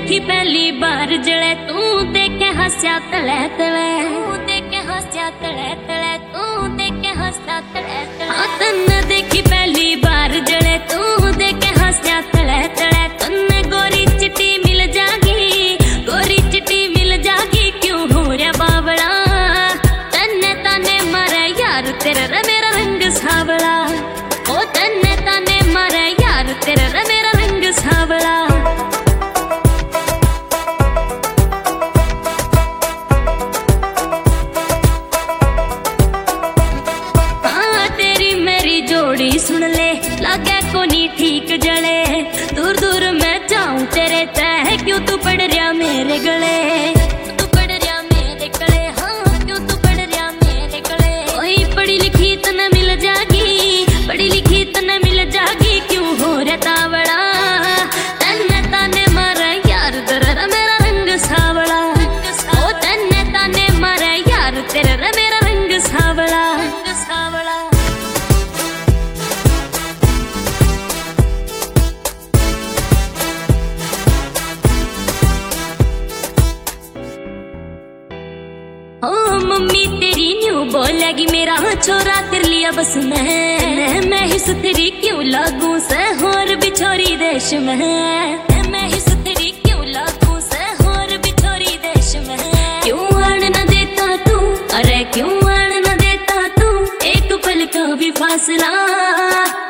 देखी पहली बार जले तू देखे हंसया तले तले, तू देखे हंसया तले तले, तू देखे हंसया तले तले। तन्ने देखी पहली बार जले तू देखे हंसया तले तले। तन्ने गोरी चिट्टी मिल जागी, गोरी चिट्टी मिल जागी, क्यों हो रे बावड़ा तन्ने ताने मारे यार तेरा मेरा रंग सावला। ओ तन्ने ताने मारे यार तेरा मेरा रंग सावला। सुन ले लागे को नी ठीक जले, दूर दूर मैं जाऊं तेरे तह, क्यों तू पड़ रहा मेरे गले, तू पड़ रहा मेरे गले, हाँ क्यों तू पड़ रहा मेरे गले। ओही पढ़ी लिखी तने मिल जागी, पढ़ी लिखी तने मिल जागी, क्यों हो रे तावड़ा तन्ने ताने मारा यार तेरा मेरा रंग सावला। ओ तन्ने ताने मारा यार तेरा मेरा रंग सावला। ओ मम्मी तेरी न्यू बोलेगी मेरा छोरा तेरे लिया बस मैं ही सुथरी क्यों लागू से होर बिछोरी देश में, मैं ही सुथरी क्यों लागू से होर बिछोरी देश में। क्यों आन न देता तू, अरे क्यों आन न देता तू एक पल का भी फासला।